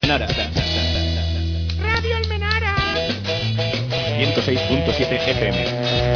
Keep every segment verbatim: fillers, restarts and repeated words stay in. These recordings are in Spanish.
Radio Almenara. ciento seis punto siete F M.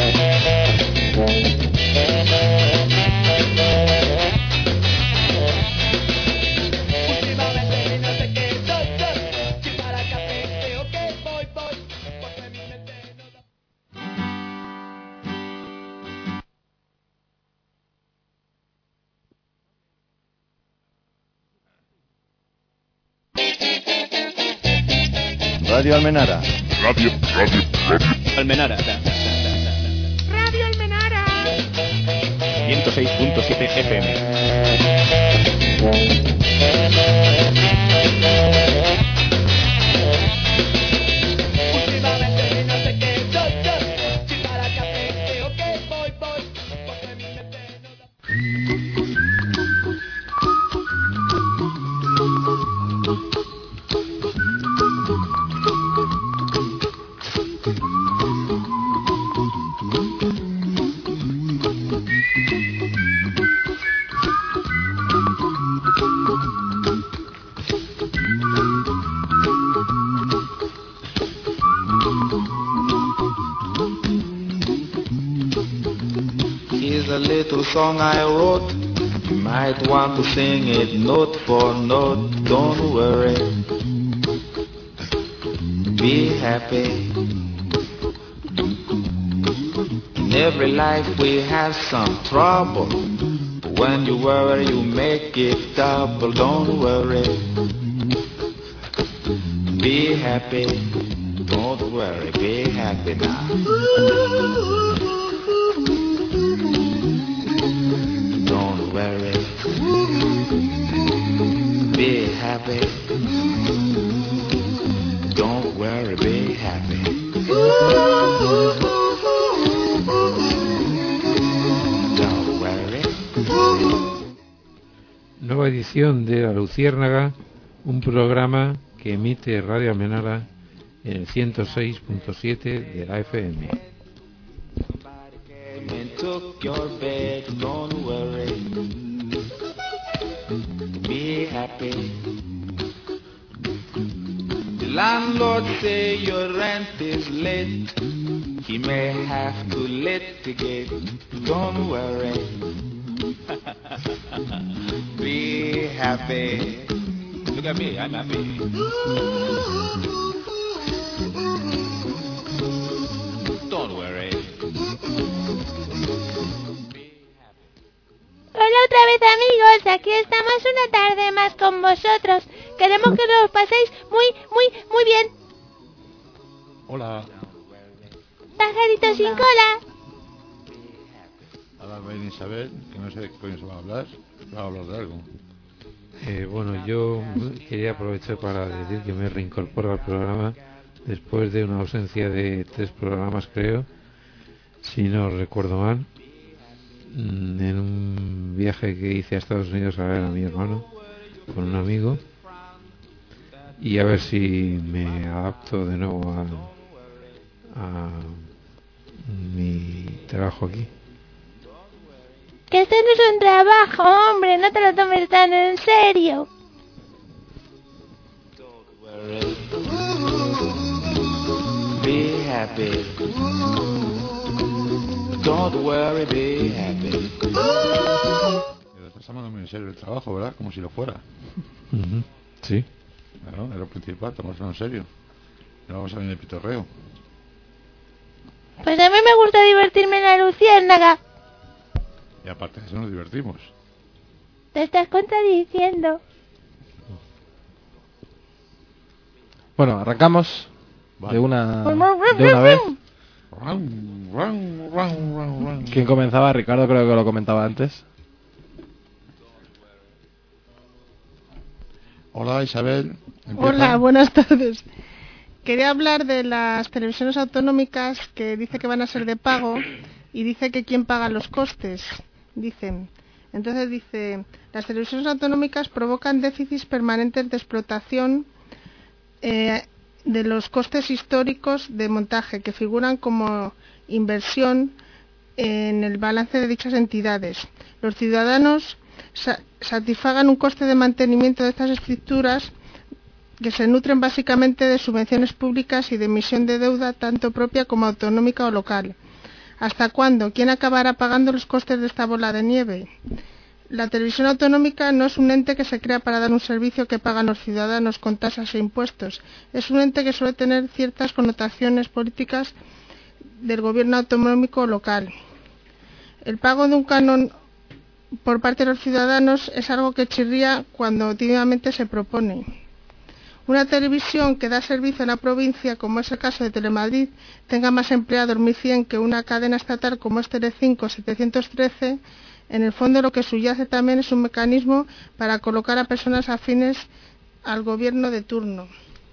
Radio Almenara. Radio, radio, radio. Almenara. Radio Almenara. ciento seis punto siete F M. Song I wrote, you might want to sing it note for note. Don't worry, be happy. In every life we have some trouble. When you worry you make it double. Don't worry, be happy. Don't worry, be happy now. Don't worry, be happy. Don't worry, be happy. Don't worry. Nueva edición de La Luciérnaga, un programa que emite Radio Almenara en el ciento seis punto siete de la F M. And took your bed, don't worry, be happy. The landlord say your rent is late, he may have to litigate. Don't worry, be happy. Look at me, I'm happy. Don't worry. Hola otra vez amigos, aquí estamos una tarde más con vosotros. Queremos que nos paséis muy, muy, muy bien. Hola. Pajarito sin cola. Ahora ven Isabel, que no sé de qué coño se va a hablar. Va a hablar de algo. Eh, bueno, yo quería aprovechar para decir que me reincorporo al programa después de una ausencia de tres programas, creo, si no recuerdo mal, en un viaje que hice a Estados Unidos a ver a mi hermano con un amigo, y a ver si me adapto de nuevo a, a mi trabajo aquí. Que esto no es un trabajo, hombre, no te lo tomes tan en serio. Be happy. Don't worry, be happy. Estás tomando muy en serio el trabajo, ¿verdad? Como si lo fuera. Uh-huh. Sí. Claro, es lo principal, tomárselo en serio. No vamos a venir de pitorreo. Pues a mí me gusta divertirme en la luciérnaga. Y aparte de eso nos divertimos. Te estás contradiciendo. Bueno, arrancamos Vale. de una de una vez. ¿Quién comenzaba? Ricardo creo que lo comentaba antes. Hola Isabel. Empieza. Hola, buenas tardes. Quería hablar de las televisiones autonómicas que dice que van a ser de pago y dice que quién paga los costes. Dicen. Entonces dice, las televisiones autonómicas provocan déficits permanentes de explotación eh, de los costes históricos de montaje que figuran como inversión en el balance de dichas entidades. Los ciudadanos sa- satisfagan un coste de mantenimiento de estas estructuras que se nutren básicamente de subvenciones públicas y de emisión de deuda tanto propia como autonómica o local. ¿Hasta cuándo? ¿Quién acabará pagando los costes de esta bola de nieve? La televisión autonómica no es un ente que se crea para dar un servicio que pagan los ciudadanos con tasas e impuestos. Es un ente que suele tener ciertas connotaciones políticas del gobierno autonómico o local. El pago de un canon por parte de los ciudadanos es algo que chirría cuando tímidamente se propone. Una televisión que da servicio en la provincia, como es el caso de Telemadrid, tenga más empleados mil cien que una cadena estatal como es Telecinco setecientos trece, en el fondo lo que subyace también es un mecanismo para colocar a personas afines al gobierno de turno.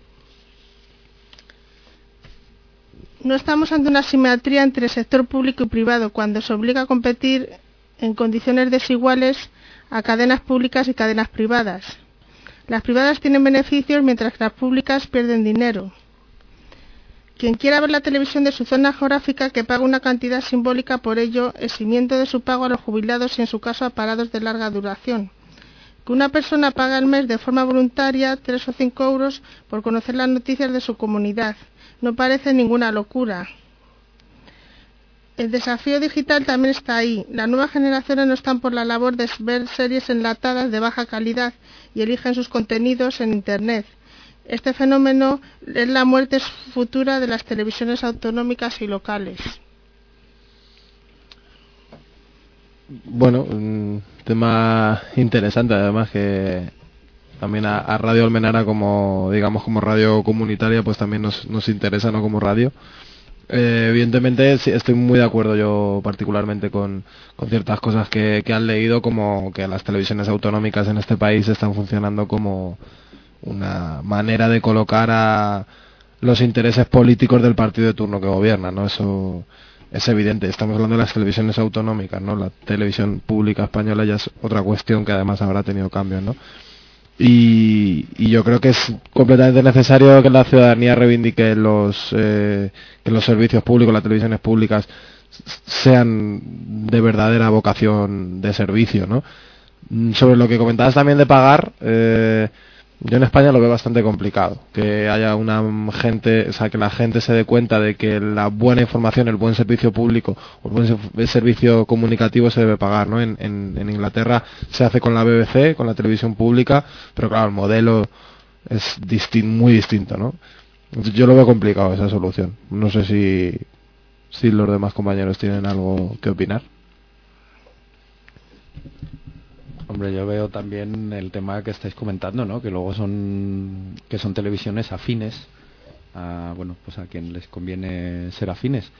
No estamos ante una asimetría entre el sector público y privado cuando se obliga a competir en condiciones desiguales a cadenas públicas y cadenas privadas. Las privadas tienen beneficios mientras que las públicas pierden dinero. Quien quiera ver la televisión de su zona geográfica que pague una cantidad simbólica por ello, eximiendo de su pago a los jubilados y en su caso a parados de larga duración. Que una persona pague al mes de forma voluntaria tres o cinco euros por conocer las noticias de su comunidad no parece ninguna locura. El desafío digital también está ahí. Las nuevas generaciones no están por la labor de ver series enlatadas de baja calidad y eligen sus contenidos en Internet. Este fenómeno es la muerte futura de las televisiones autonómicas y locales. Bueno, un tema interesante, además que también a, a Radio Almenara como, digamos, como radio comunitaria, pues también nos, nos interesa, ¿no? Como radio. Eh, evidentemente sí, estoy muy de acuerdo yo particularmente con, con ciertas cosas que, que han leído, como que las televisiones autonómicas en este país están funcionando como una manera de colocar a los intereses políticos del partido de turno que gobierna, ¿no? Eso es evidente. Estamos hablando de las televisiones autonómicas, ¿no? La televisión pública española ya es otra cuestión que además habrá tenido cambios, ¿no? Y, y yo creo que es completamente necesario que la ciudadanía reivindique los eh, que los servicios públicos, las televisiones públicas sean de verdadera vocación de servicio, ¿no? Sobre lo que comentabas también de pagar, eh, yo en España lo veo bastante complicado, que haya una gente, o sea, que la gente se dé cuenta de que la buena información, el buen servicio público o el buen servicio comunicativo se debe pagar, ¿no? En, en, en Inglaterra se hace con la B B C, con la televisión pública, pero claro, el modelo es distin- muy distinto, ¿no? Yo lo veo complicado esa solución. No sé si, si los demás compañeros tienen algo que opinar. Hombre, yo veo también el tema que estáis comentando, ¿no? Que luego son que son televisiones afines a, bueno, pues a quien les conviene ser afines,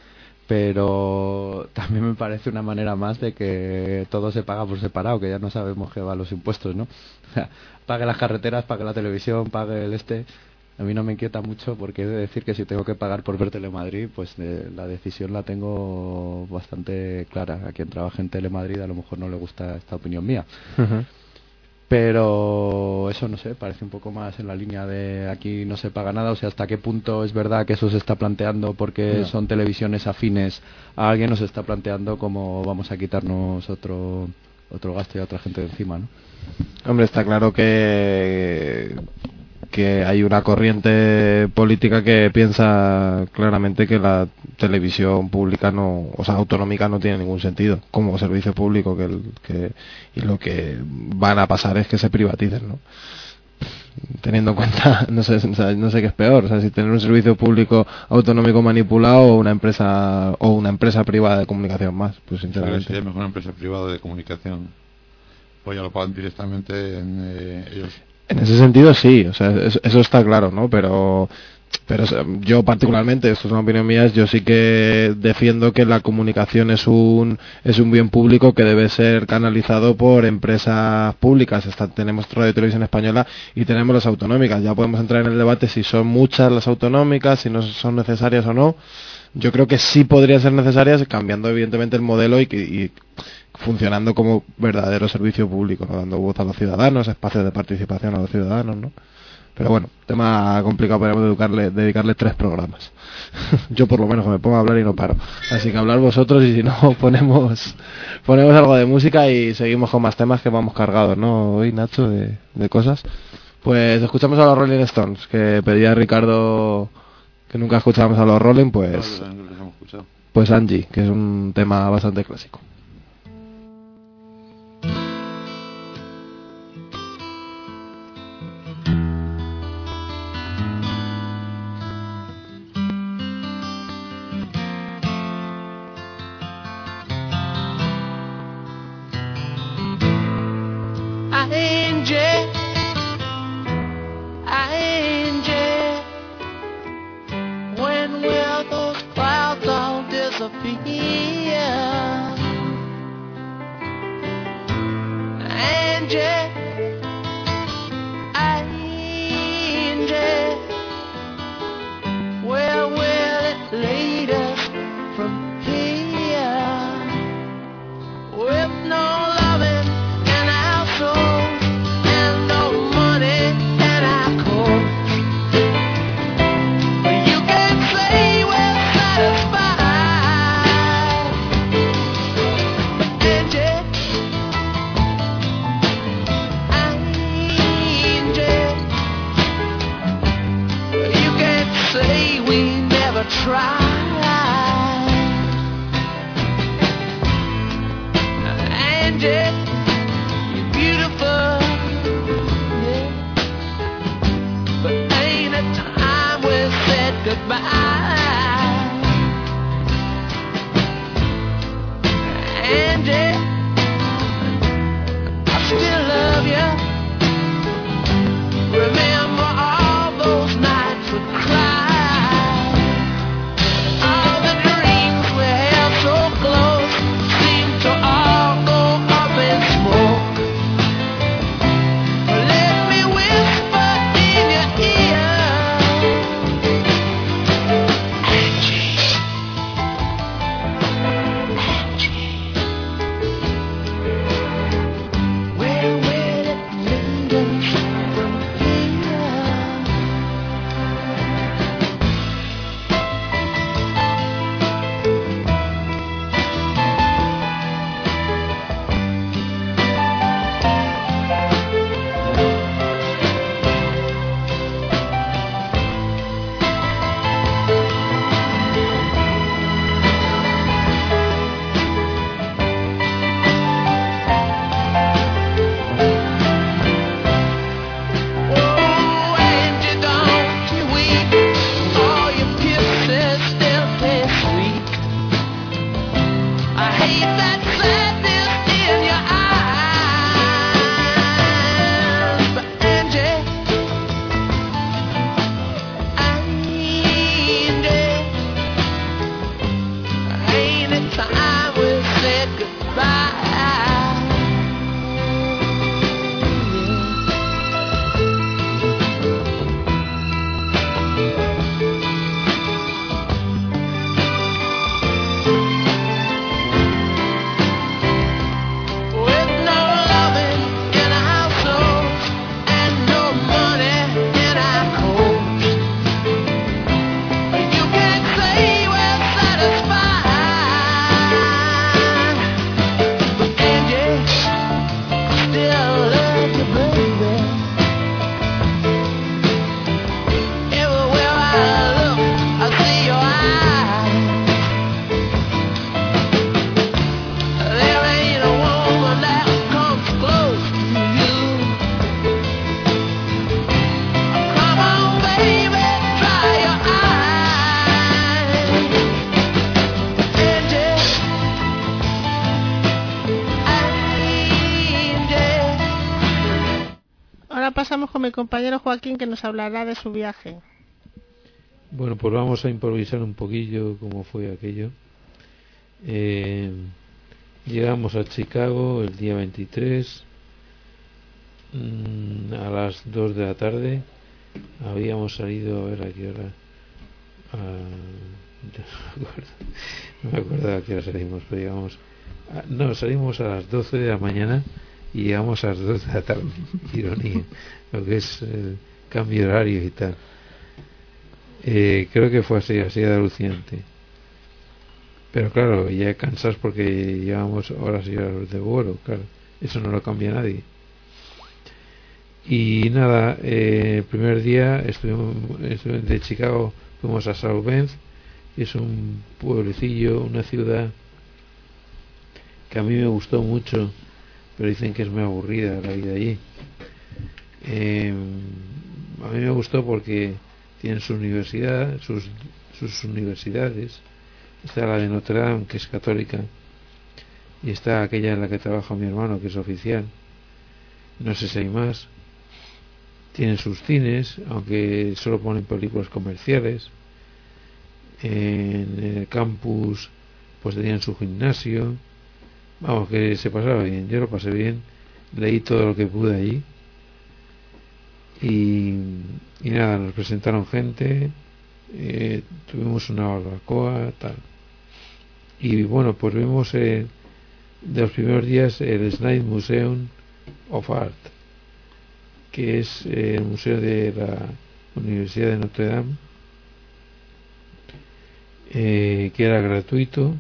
pero también me parece una manera más de que todo se paga por separado, que ya no sabemos qué va los impuestos, ¿no? O sea, pague las carreteras, pague la televisión, pague el este. A mí no me inquieta mucho porque he de decir que si tengo que pagar por ver Telemadrid, pues eh, la decisión la tengo bastante clara. A quien trabaja en Telemadrid a lo mejor no le gusta esta opinión mía. Uh-huh. Pero eso, no sé, parece un poco más en la línea de aquí no se paga nada. O sea, hasta qué punto es verdad que eso se está planteando porque no. son televisiones afines a alguien, nos está planteando cómo vamos a quitarnos otro, otro gasto y a otra gente de encima, ¿no? Hombre, está claro que... que hay una corriente política que piensa claramente que la televisión pública no, o sea, autonómica no tiene ningún sentido como servicio público, que, el, que y lo que van a pasar es que se privaticen, ¿no? Teniendo en cuenta, no sé, o sea, no sé qué es peor, o sea, si tener un servicio público autonómico manipulado o una empresa o una empresa privada de comunicación más, pues sinceramente. Sería mejor una empresa privada de comunicación, pues ya lo pagan directamente en eh, ellos. En ese sentido sí, o sea, eso, eso está claro, ¿no? Pero, pero yo particularmente, esto es una opinión mía, yo sí que defiendo que la comunicación es un es un bien público que debe ser canalizado por empresas públicas. Está, tenemos Radio Televisión Española y tenemos las autonómicas. Ya podemos entrar en el debate si son muchas las autonómicas, si no son necesarias o no. Yo creo que sí podrían ser necesarias, cambiando evidentemente el modelo y, y funcionando como verdadero servicio público, ¿no? Dando voz a los ciudadanos, espacios de participación a los ciudadanos, ¿no? Pero bueno, tema complicado, podríamos dedicarle, dedicarle tres programas. Yo por lo menos que me pongo a hablar y no paro. Así que hablar vosotros y si no ponemos ponemos algo de música y seguimos con más temas que vamos cargados, ¿no? Hoy, Nacho, de, de cosas. Pues escuchamos a los Rolling Stones, que pedía Ricardo que nunca escuchábamos a los Rolling, pues, Claro, los hemos escuchado. pues Angie, que es un tema bastante clásico. Angie, Angie, when will those clouds all disappear? Angie, Angie, where will it lead us from here? With no loving in our souls and no money in our coats, you can say we're satisfied. Angie, Angie, you can say we never tried. Angie, you're beautiful, yeah, but ain't it time we said goodbye? Angie, I still love you. Remember all those nights we cried, all the dreams we held so close seem to all go up in smoke. Let me whisper in your ear, Angie, Angie, where will it lead us from here? Oh, Angie, don't you weep, all your kisses still taste sweet. I hate that sadness in your eyes, but Angie, Angie, ain't it time we said goodbye? With no loving in our souls and no money in our coats, you can't say we're satisfied. Angie, still love you, baby. Everywhere I look, I see your eyes. There ain't a woman that comes close to you. Come on, baby, dry your eyes. Angie, Angie. Ahora pasamos con mi compañero Joaquín, que nos hablará de su viaje. Bueno, pues vamos a improvisar un poquillo cómo fue aquello. Eh, llegamos a Chicago el día veintitrés mm, a las dos de la tarde. Habíamos salido, a ver a qué hora. Ah, ya no me acuerdo, no me acuerdo a qué hora salimos, pero llegamos. a- no, salimos a las doce de la mañana y llegamos a las dos de la tarde. Ironía, lo que es el cambio de horario y tal. Eh, creo que fue así, así de alucinante. Pero claro, ya cansados porque llevamos horas y horas de vuelo, claro, eso no lo cambia nadie. Y nada, eh, el primer día estuvimos, estuvimos de Chicago, fuimos a South Bend, que es un pueblecillo, una ciudad que a mí me gustó mucho, pero dicen que es muy aburrida la vida allí. Eh, a mí me gustó porque tienen su universidad, sus, sus universidades. Está la de Notre Dame, que es católica, y está aquella en la que trabaja mi hermano, que es oficial. No sé si hay más. Tienen sus cines, aunque solo ponen películas comerciales. En el campus pues tenían su gimnasio. Vamos, que se pasaba bien. Yo lo pasé bien, leí todo lo que pude allí. Y, y nada, nos presentaron gente, eh, tuvimos una barbacoa, tal. Y bueno, pues vimos eh, de los primeros días el Smith Museum of Art, que es eh, el museo de la Universidad de Notre Dame, eh, que era gratuito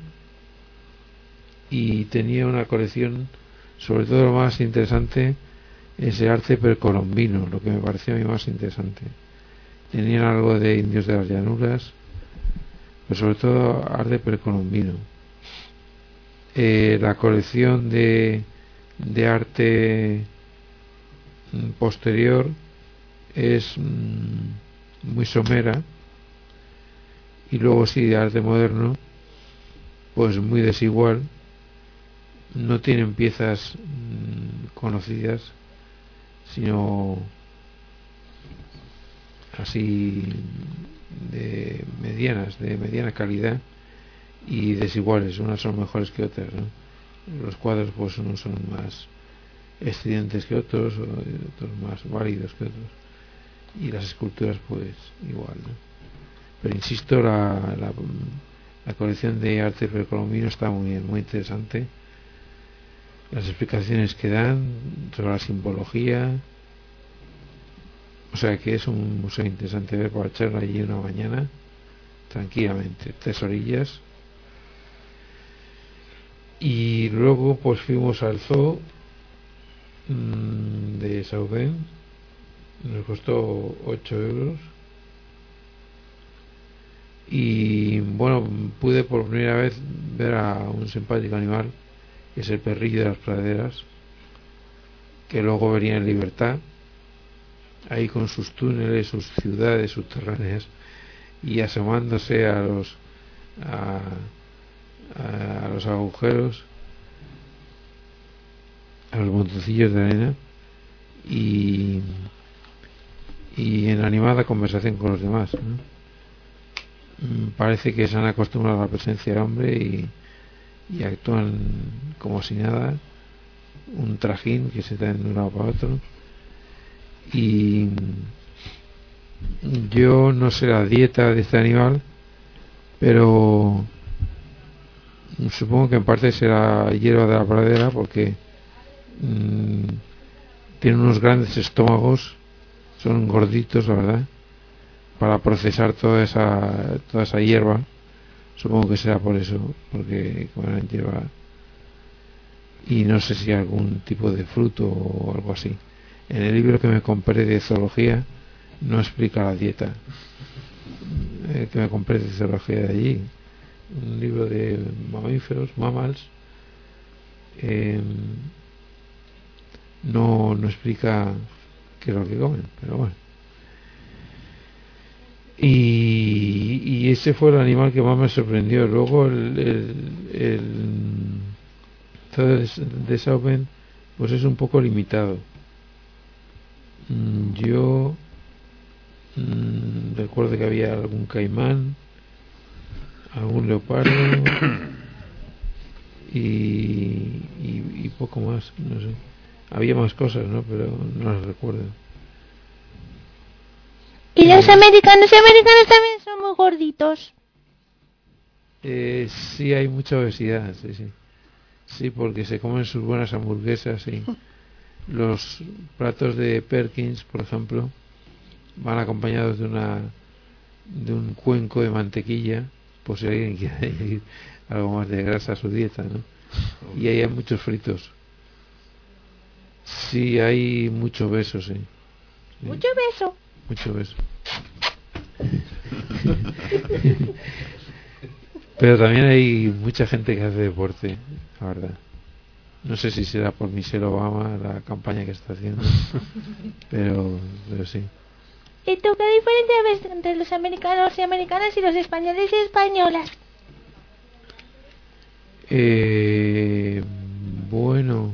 y tenía una colección, sobre todo lo más interesante, ese arte precolombino, lo que me pareció a mí más interesante. Tenían algo de indios de las llanuras, pero sobre todo arte precolombino. Eh, la colección de, de arte posterior es mm, muy somera, y luego sí, de arte moderno pues muy desigual. No tienen piezas mmm, conocidas, sino así de medianas, de mediana calidad y desiguales. Unas son mejores que otras, ¿no? Los cuadros pues unos son más excedentes que otros, o otros más válidos que otros, y las esculturas pues igual, ¿no? Pero insisto, la, la, la colección de arte precolombino está muy bien, muy interesante. Las explicaciones que dan sobre la simbología, o sea que es un museo interesante ver para echarlo allí una mañana tranquilamente, tres orillas. Y luego pues fuimos al zoo mmm, de South Bend. Nos costó ocho euros, y bueno, pude por primera vez ver a un simpático animal, que es el perrillo de las praderas, que luego venía en libertad ahí con sus túneles, sus ciudades subterráneas, y asomándose a los a, a, a los agujeros, a los montoncillos de arena, y y en animada conversación con los demás, ¿no? Parece que se han acostumbrado a la presencia del hombre y, y actúan como si nada, un trajín que se traen de un lado para otro. Y yo no sé la dieta de este animal, pero supongo que en parte será hierba de la pradera, porque mmm, tiene unos grandes estómagos, son gorditos, la verdad, para procesar toda esa toda esa hierba. Supongo que será por eso, porque comerán hierba, y no sé si algún tipo de fruto o algo así. En el libro que me compré de zoología no explica la dieta. El que me compré de zoología de allí, un libro de mamíferos, mammals, eh, no no explica qué es lo que comen, pero bueno. Y, y ese fue el animal que más me sorprendió. Luego el, el, el todo de, de South Bend pues es un poco limitado. Yo mmm, recuerdo que había algún caimán, algún leopardo y, y, y poco más, no sé. Había más cosas, ¿no? Pero no las recuerdo. Y los americanos y americanos también son muy gorditos. Eh, sí, hay mucha obesidad, sí, sí. Sí, porque se comen sus buenas hamburguesas y los platos de Perkins, por ejemplo, van acompañados de una de un cuenco de mantequilla, por si alguien quiere añadir algo más de grasa a su dieta, ¿no? Y ahí hay muchos fritos. Sí, hay mucho beso, sí. Mucho beso. Mucho beso. Pero también hay mucha gente que hace deporte, la verdad. No sé si será por Michelle Obama la campaña que está haciendo, pero, pero sí. ¿Y tú qué diferencia ves entre los americanos y americanas y los españoles y españolas? Eh, bueno,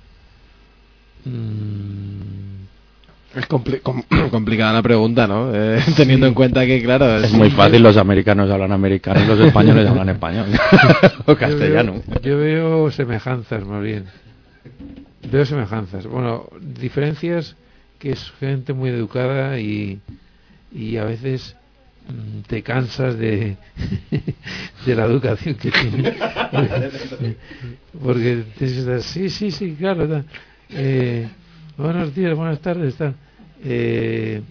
mm, Es compli- com- complicada la pregunta, ¿no? Eh, teniendo en cuenta que, claro, Es muy fácil, los americanos hablan americano y los españoles hablan español. O castellano. Yo veo, yo veo semejanzas, más bien. Veo semejanzas. Bueno, diferencias que es gente muy educada y, y a veces mm, te cansas de, de la educación que tiene. Porque te dices, sí, sí, sí, claro. Da. Eh, buenos días, buenas tardes, tal. Eh,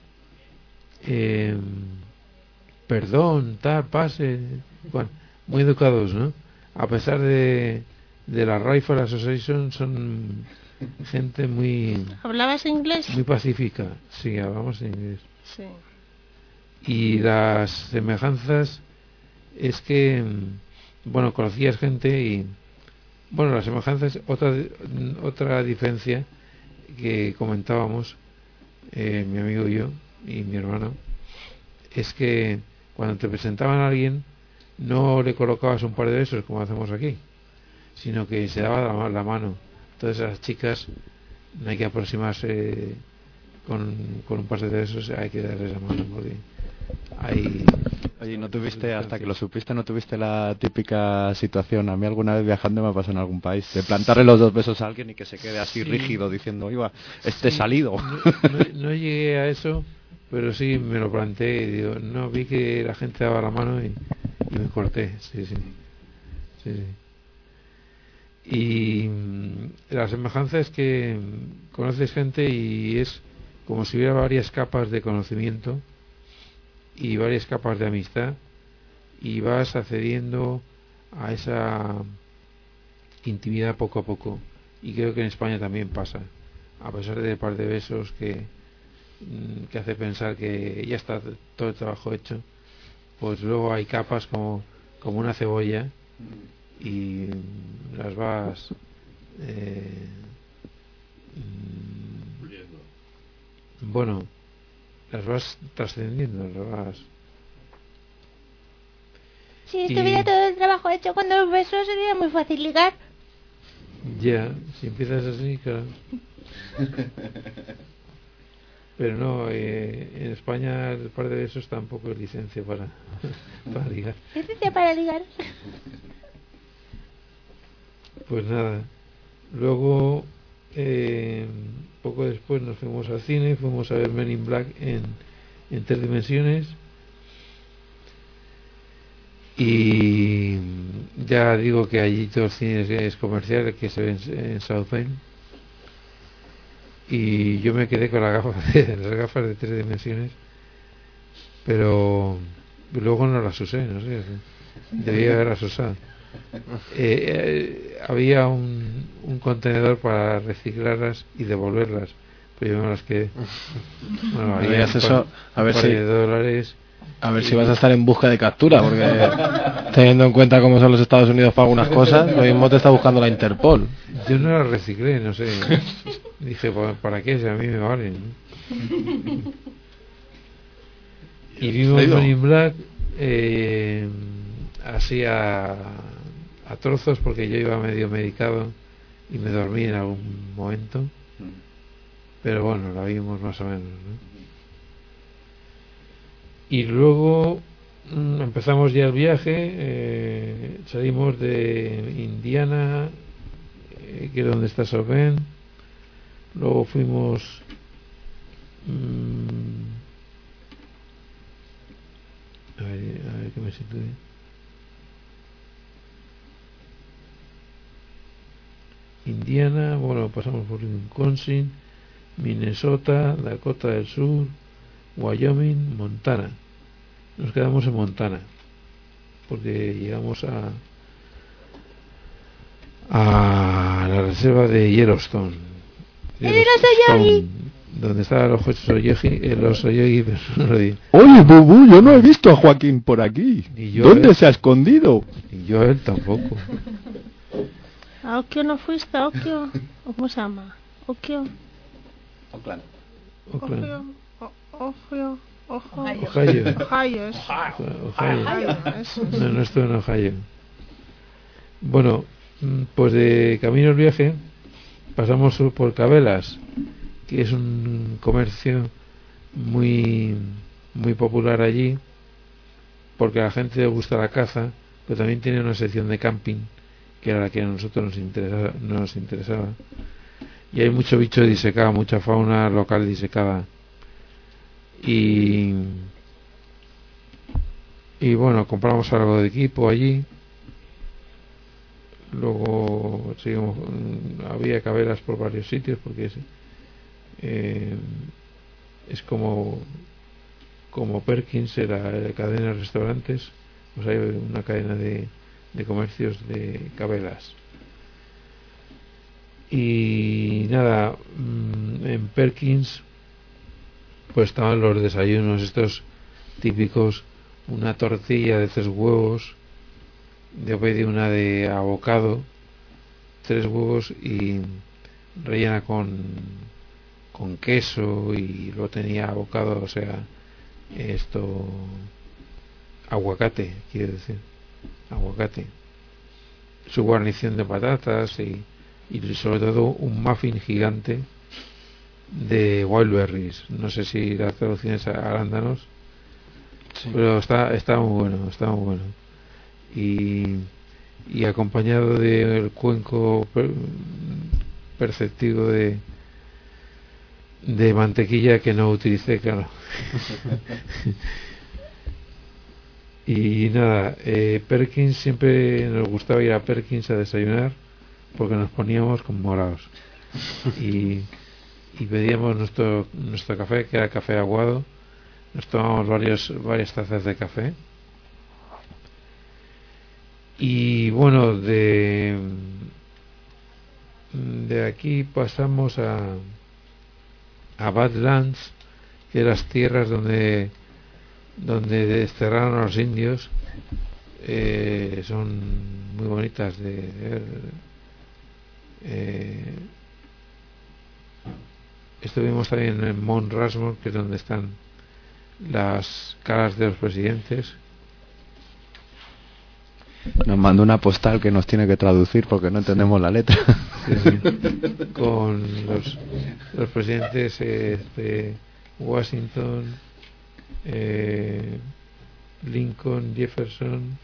eh, perdón, tal, pase. Bueno, muy educados, ¿no? A pesar de, de la Rifle Association, son gente muy ¿Hablabas inglés? muy pacífica. Sí, hablamos inglés. Sí. Y las semejanzas es que, mm, bueno, conocías gente y, bueno, las semejanzas, otra otra diferencia que comentábamos, eh, mi amigo y yo y mi hermano, es que cuando te presentaban a alguien no le colocabas un par de besos como hacemos aquí, sino que se daba la, la mano. Entonces a las chicas no hay que aproximarse con, con un par de besos, hay que darles la mano porque hay... Oye, ¿no tuviste, hasta que lo supiste, no tuviste la típica situación? A mí alguna vez viajando me ha pasado en algún país, de plantarle los dos besos a alguien y que se quede así Sí. rígido diciendo, iba, este Sí, salido. No, no, no llegué a eso, pero sí me lo planteé y digo, no, vi que la gente daba la mano y, y me corté, sí, sí. sí, sí. Y mm, la semejanza es que mm, conoces gente y es como si hubiera varias capas de conocimiento y varias capas de amistad y vas accediendo a esa intimidad poco a poco, y creo que en España también pasa, a pesar de un par de besos que, mm, que hace pensar que ya está todo el trabajo hecho, pues luego hay capas como, como una cebolla y las vas eh, mm, bueno, las vas trascendiendo, las vas... Si Y- estuviera todo el trabajo hecho con dos besos sería muy fácil ligar. Ya, si empiezas así, claro. Pero no, eh, en España el par de besos tampoco es licencia para, para ligar. Licencia para ligar. Pues nada, luego, eh, poco después nos fuimos al cine, fuimos a ver Men in Black en, en tres dimensiones. Y ya digo que allí todo el cine es, es comercial, que se ve en, en South Bend. Y yo me quedé con las gafas de, las gafas de tres dimensiones, pero luego no las usé, no sé, debía haberlas usado. Eh, eh, había un, un contenedor para reciclarlas y devolverlas, pero yo me las quedé. Bueno, había Harías un eso, par- a ver un par si- de dólares. A ver si vas a estar en busca de captura, porque teniendo en cuenta cómo son los Estados Unidos para algunas cosas, lo mismo te está buscando la Interpol. Yo no las reciclé, no sé. Dije, "¿Para- ¿para qué? Si a mí me valen. ¿no?". Y vimos ¿Has ido? Men in Black eh, así a, a trozos, porque yo iba medio medicado y me dormí en algún momento. Pero bueno, la vimos más o menos, ¿no? Y luego mm, empezamos ya el viaje, eh, salimos de Indiana, eh, que es donde está South Bend. Luego fuimos mm, a ver, a ver que me sitúe. Indiana, bueno, pasamos por Wisconsin, Minnesota, Dakota del Sur, Wyoming, Montana. Nos quedamos en Montana porque llegamos a a la reserva de Yellowstone. ¡El dinosaurio! Yellowstone, donde estaban los osos Oyogi, eh, los Oyogi, pero no lo digo. Oye, Bubu, yo no he visto a Joaquín por aquí. Ni yo, ¿Dónde eh. se ha escondido? Y yo él tampoco. ¿A Okio no fuiste? ¿A Okio? ¿O cómo se llama? ¿Okio? Oakland. Okio. O- Ohio. Ojo. Ohio. Ohio. es- Ohio. Ohio, eso es. No, no estoy en Ohio. Bueno, mm, pues de camino al viaje pasamos por Cabelas, que es un comercio muy muy popular allí, porque a la gente le gusta la caza, pero también tiene una sección de camping, que era la que a nosotros nos interesaba, nos interesaba. Y hay mucho bicho disecado, mucha fauna local disecada. Y y bueno, compramos algo de equipo allí. Luego seguimos, había cabelas por varios sitios, porque es, eh, es como como Perkins, era la cadena de restaurantes, pues hay una cadena de, de comercios de cabelas. Y nada, en Perkins pues estaban los desayunos estos típicos, una tortilla de tres huevos, yo pedí una de avocado, tres huevos y rellena con con queso, y lo tenía avocado, o sea, esto, aguacate, quiero decir, aguacate, su guarnición de patatas y, y sobre todo un muffin gigante de wild berries. No sé si la traducción es a arándanos, sí, pero está está muy bueno, está muy bueno. Y, y acompañado del cuenco per, perceptivo de de mantequilla que no utilicé, claro. Y nada, eh, Perkins, siempre nos gustaba ir a Perkins a desayunar porque nos poníamos como morados y, y pedíamos nuestro nuestro café, que era café aguado. Nos tomábamos varios, varias tazas de café. Y bueno, de de aquí pasamos a a Badlands, que las tierras donde donde desterraron a los indios, eh, son muy bonitas de ver. Eh, estuvimos también en Mount Rushmore, que es donde están las caras de los presidentes. Nos mandó una postal que nos tiene que traducir porque no entendemos la letra. Sí, sí. Con los, los presidentes eh, de Washington, eh, Lincoln, Jefferson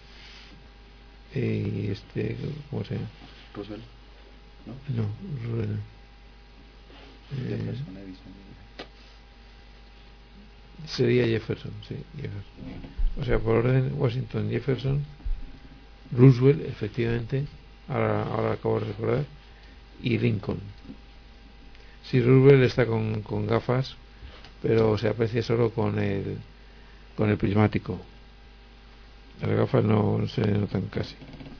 y este, ¿cómo se llama? Roosevelt. No, no Roosevelt. Eh, sería Jefferson, sí, Jefferson. O sea, por orden, Washington, Jefferson, Roosevelt, efectivamente, ahora, ahora acabo de recordar, y Lincoln. Sí, Roosevelt está con, con gafas, pero se aprecia solo con el con el prismático. Las gafas no se notan casi.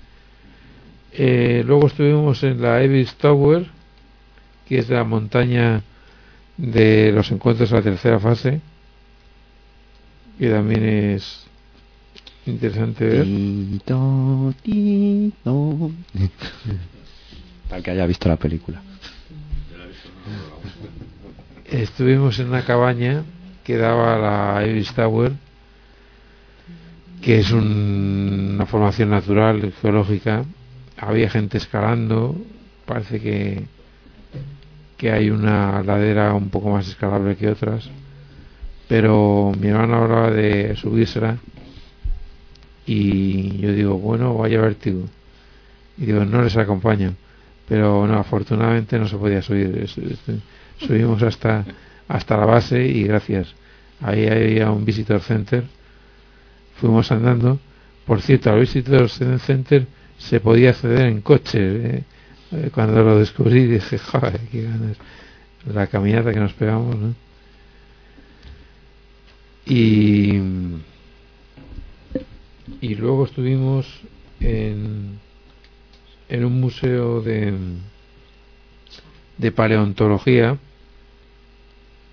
Eh, luego estuvimos en la Evis Tower, que es la montaña de los encuentros de la tercera fase, que también es interesante ver. Tito, tito. Tal que haya visto la película. Estuvimos en una cabaña que daba a la Evis Tower, que es un, una formación natural, geológica. Había gente escalando, parece que que hay una ladera un poco más escalable que otras, pero mi hermano hablaba de subírsela y yo digo, bueno, vaya vértigo, y digo, no les acompaño, pero no, afortunadamente no se podía subir. Subimos hasta hasta la base y gracias, ahí había un visitor center, fuimos andando. Por cierto, al visitor center se podía acceder en coche, ¿eh? Cuando lo descubrí dije, joder, qué ganas, la caminata que nos pegamos, ¿no? Y y luego estuvimos en en un museo de de paleontología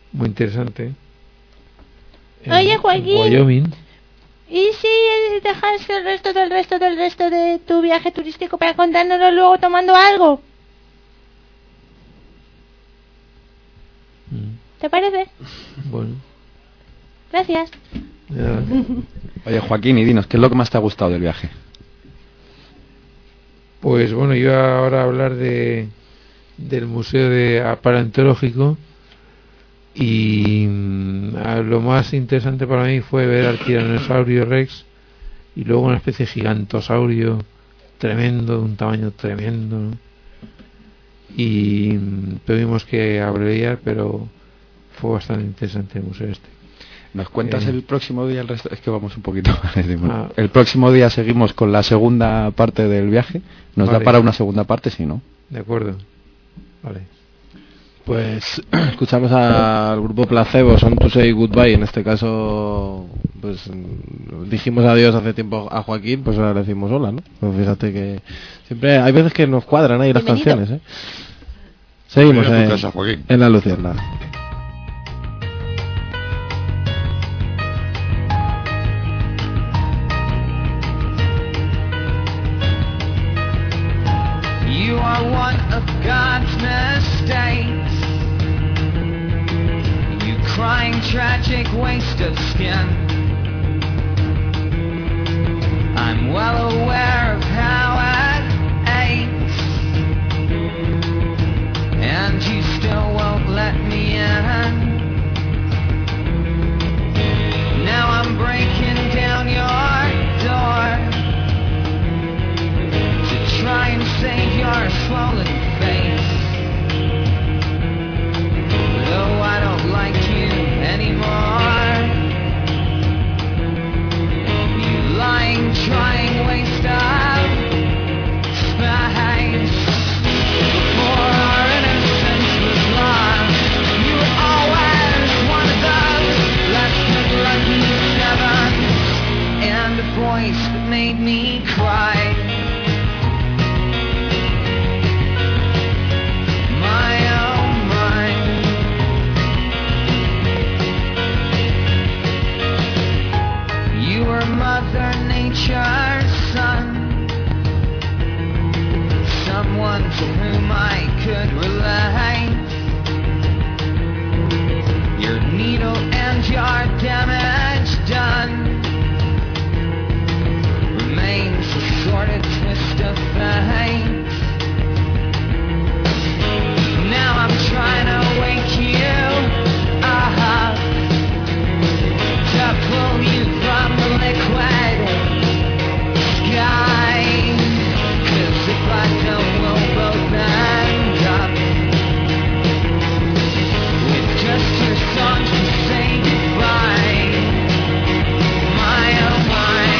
muy interesante. En Oye, Joaquín. Wyoming. ¿Y si eh, dejas el resto del resto del resto de tu viaje turístico para contárnoslo luego tomando algo? Mm, ¿Te parece? Bueno, Gracias. ya, Oye, Joaquín, y dinos, ¿qué es lo que más te ha gustado del viaje? pues bueno, yo ahora a hablar de del Museo de Paleontológico y mm, a lo más interesante para mí fue ver al Tiranosaurio Rex y luego una especie de gigantosaurio tremendo, de un tamaño tremendo, ¿no? Y mm, tuvimos que abreviar, pero fue bastante interesante el museo este. ¿Nos cuentas Eh. el próximo día el resto? Es que vamos un poquito. Ah. El próximo día seguimos con la segunda parte del viaje. Nos Vale. da para una segunda parte, si no. De acuerdo. Vale. Pues escuchamos al grupo Placebo, Son to Say Goodbye. En este caso, pues mm, dijimos adiós hace tiempo a Joaquín, pues ahora le decimos hola, ¿no? Pues fíjate que siempre hay veces que nos cuadran ahí las Bienvenido. canciones, ¿eh? Seguimos Bienvenido a tu en, casa, Joaquín. en La Luciérnaga. You are one of God's mistakes. You crying tragic waste of skin. I'm well aware of how it aches, and you still won't let me in. Now I'm breaking down your door to try and save your swollen face. Though I don't like you anymore, you lying, trying waste of space. Before our innocence was lost, you were always one of those less than lucky sevens, and a voice that made me cry. My oh my. You were Mother Nature's son, someone to whom I could relate. Your needle and your damage done remains a sordid twist of fate. Now I'm trying to wake you up, to pull you from the liquid sky. 'Cause if I don't, we'll both end up with just your songs to say goodbye. My oh my.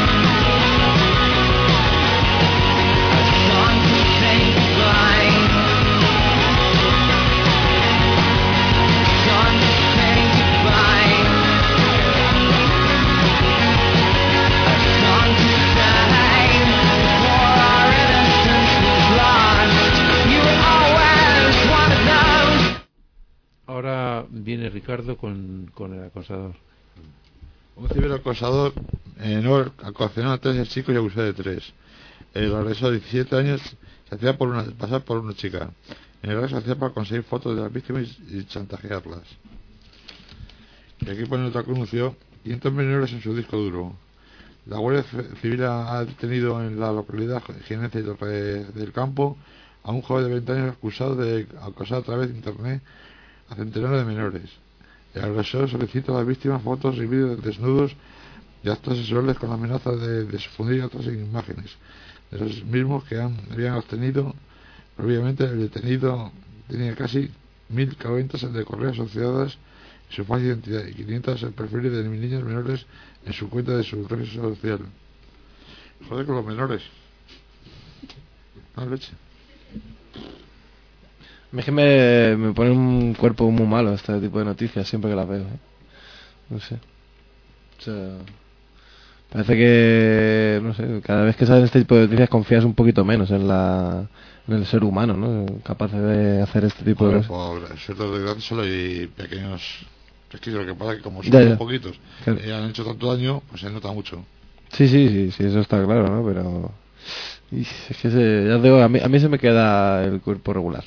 A song to say goodbye. Song to say goodbye. A song to say before our innocence was lost. You were always one of those. Ahora viene Ricardo con, con el acosador. Un ciberacosador menor acocionó a tres chicos y abusó de tres. El agresor de diecisiete años se hacía por una, pasar por una chica. En el se hacía para conseguir fotos de las víctimas y, y chantajearlas. Y aquí pone otro anuncio: quinientos menores en su disco duro. La Guardia Civil ha detenido en la localidad jienense de Torre del Campo a un joven de veinte años acusado de acosar a través de internet a centenares de menores. El agresor solicita a las víctimas fotos y vídeos de desnudos y actos sexuales con la amenaza de difundir otras imágenes de los mismos que han, habían obtenido previamente. El detenido tenía casi mil cuentas de correo asociadas en su falsa identidad y quinientos en perfiles de niños menores en su cuenta de su red social. Joder con los menores. No leche. A mí es que me, me pone un cuerpo muy malo este tipo de noticias siempre que las veo, ¿eh? No sé. O sea, Parece que, no sé, cada vez que salen este tipo de noticias confías un poquito menos en la en el ser humano, ¿no? Capaz de hacer este tipo Hombre, de cosas. por ciertos desgracias solo hay pequeños resquicios. Lo que pasa es que como son Ya, ya. muy poquitos Claro. y han hecho tanto daño, pues se nota mucho. Sí, sí, sí, sí, eso está claro, ¿no? Pero y es que se, ya digo, a mí, a mí se me queda el cuerpo regular.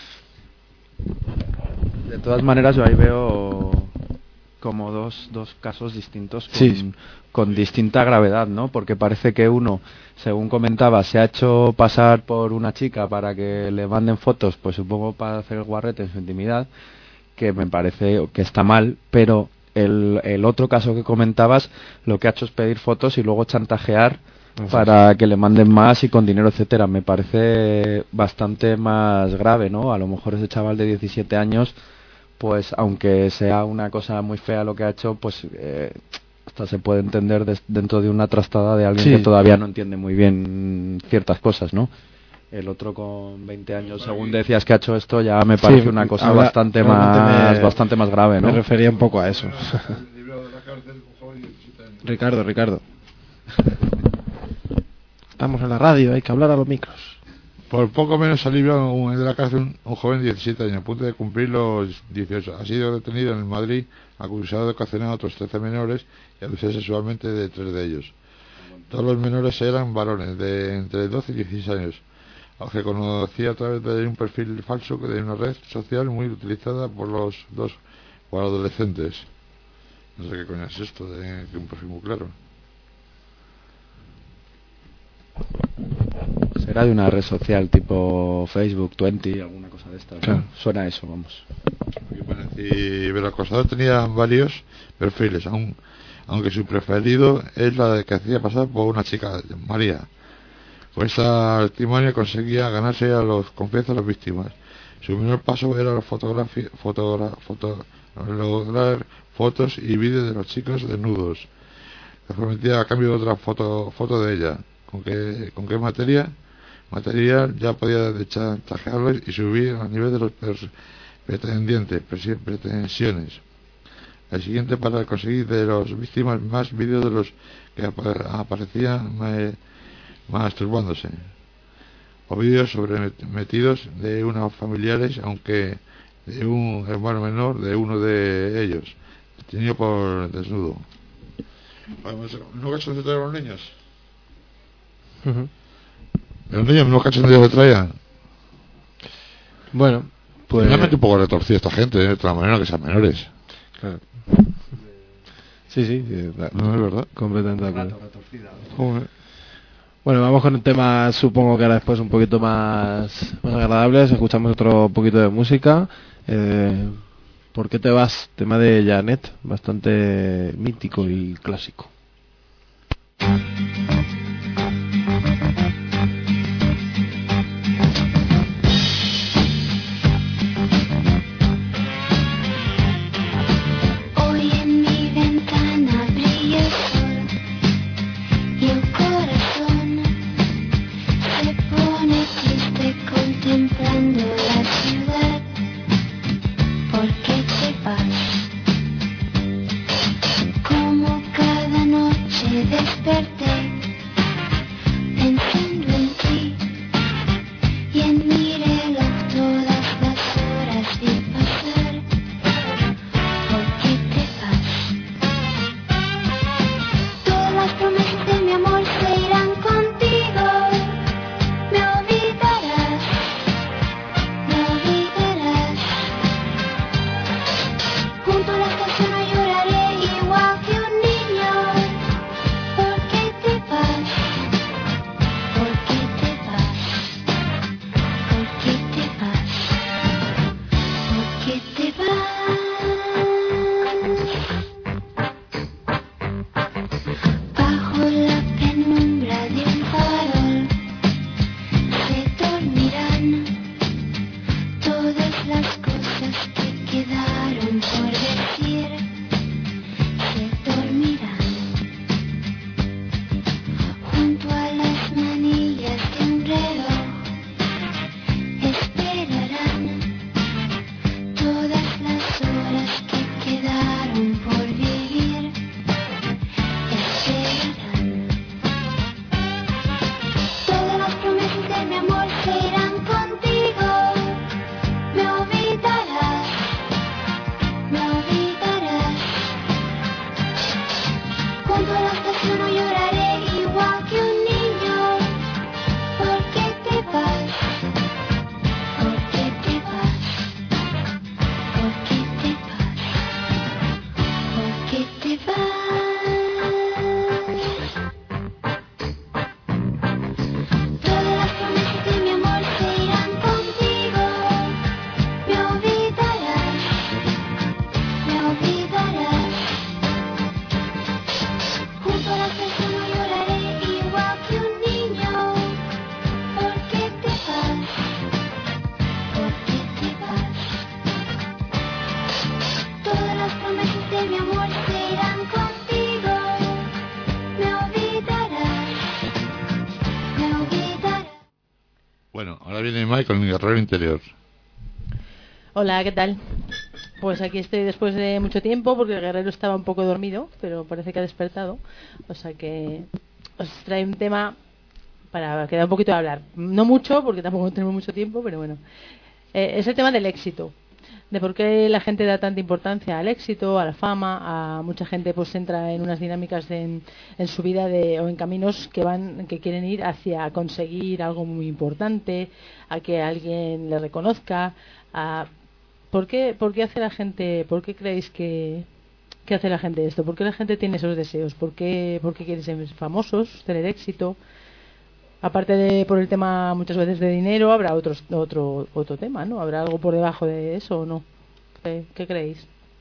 De todas maneras, yo ahí veo como dos, dos casos distintos con, Sí. con distinta gravedad, ¿no? Porque parece que uno, según comentaba, se ha hecho pasar por una chica para que le manden fotos, pues supongo para hacer el guarrete en su intimidad, que me parece que está mal, pero el, el otro caso que comentabas, lo que ha hecho es pedir fotos y luego chantajear Eso para que le manden más y con dinero, etcétera. Me parece bastante más grave, ¿no? A lo mejor ese chaval de diecisiete años, pues aunque sea una cosa muy fea lo que ha hecho, pues eh, hasta se puede entender des- dentro de una trastada de alguien Sí. que todavía no entiende muy bien ciertas cosas, ¿no? El otro con veinte años, según decías que ha hecho esto, ya me parece Sí, una cosa ahora bastante realmente más me- bastante más grave, ¿no? Me refería un poco a eso. Ricardo, Ricardo. Estamos en la radio, hay que hablar a los micros. Por poco menos se alivia un- de la cárcel un, un joven de diecisiete años, a punto de cumplir los dieciocho. Ha sido detenido en Madrid, acusado de ocasionar a otros trece menores y abusar sexualmente de tres de ellos. Todos los menores eran varones de entre doce y dieciséis años, aunque conocía a través de un perfil falso de una red social muy utilizada por los dos por adolescentes. No sé qué coño es esto de, de un perfil muy claro. Será de una red social tipo Facebook, veinte, alguna cosa de estas, ¿no? Claro. Suena a eso, vamos. Aquí pone, y el acosador tenía varios perfiles, aun- aunque su preferido es la de que hacía pasar por una chica, María. Con esta artimaña conseguía ganarse a los confianza a las víctimas. Su primer paso era la fotografía, fotogra- foto- lograr fotos y vídeos de los chicos desnudos. Les prometía a cambio de otra foto, foto de ella. ¿Con qué, con qué materia? Material ya podía chantajearlos y subir a nivel de los pers- pretendientes, presi- pretensiones. El siguiente para conseguir de las víctimas más vídeos de los que apa- aparecían me- masturbándose. O vídeos sobremetidos de unos familiares, aunque de un hermano menor de uno de ellos, tenido por desnudo. ¿No cachas de traer a los niños? Ujú. Los niños no cachas de traían. Bueno, pues... Realmente un poco retorcida esta gente, ¿eh? De otra manera que sean menores. Claro. Sí, sí, sí, claro. No, es verdad. Completamente de acuerdo. Joder. Bueno, vamos con un tema, supongo que ahora después un poquito más, más agradables. Escuchamos otro poquito de música. Eh, ¿Por qué te vas? Tema de Janet, bastante mítico y clásico. Hoy en mi ventana brilla el sol y el corazón se pone triste contemplando la ciudad. ¿Por qué te vas? Como cada noche desperté pensando en ti y en mi reloj todas las horas vi pasar. ¿Por qué te vas? Todas las promesas de mi amor se irán contigo. Me olvidarás, me olvidarás. Junto a la estación no lloraré igual que un niño. ¿Por qué Junto a la estación no lloraré igual que un niño. ¿Por qué te vas? ¿Por qué te vas? ¿Por qué te vas? ¿Por qué te vas? Todas las promesas de mi amor se irán contigo. Me olvidarás, me olvidarás. Junto a la estación no lloraré igual que un niño. ¿Por qué te vas? ¿Por qué te vas? Todas las promesas de mi amor se irán contigo. Me olvidarás, me olvidarás. Bueno, ahora viene Mike con el guerrero interior. Hola, ¿qué tal? Pues aquí estoy después de mucho tiempo porque el guerrero estaba un poco dormido, pero parece que ha despertado. O sea que os trae un tema para que da un poquito de hablar. No mucho, porque tampoco tenemos mucho tiempo, pero bueno. Eh, es el tema del éxito. De por qué la gente da tanta importancia al éxito, a la fama, a mucha gente pues entra en unas dinámicas de- en, en su vida de, o en caminos que van, que quieren ir hacia conseguir algo muy importante, a que alguien le reconozca, a ¿por qué, por qué hace la gente, por qué creéis que, que hace la gente esto? ¿Por qué la gente tiene esos deseos? ¿Por qué, por qué quieren ser famosos, tener éxito? Aparte de por el tema muchas veces de dinero, habrá otros, otro otro tema, ¿no? ¿Habrá algo por debajo de eso o no? ¿Qué, qué creéis?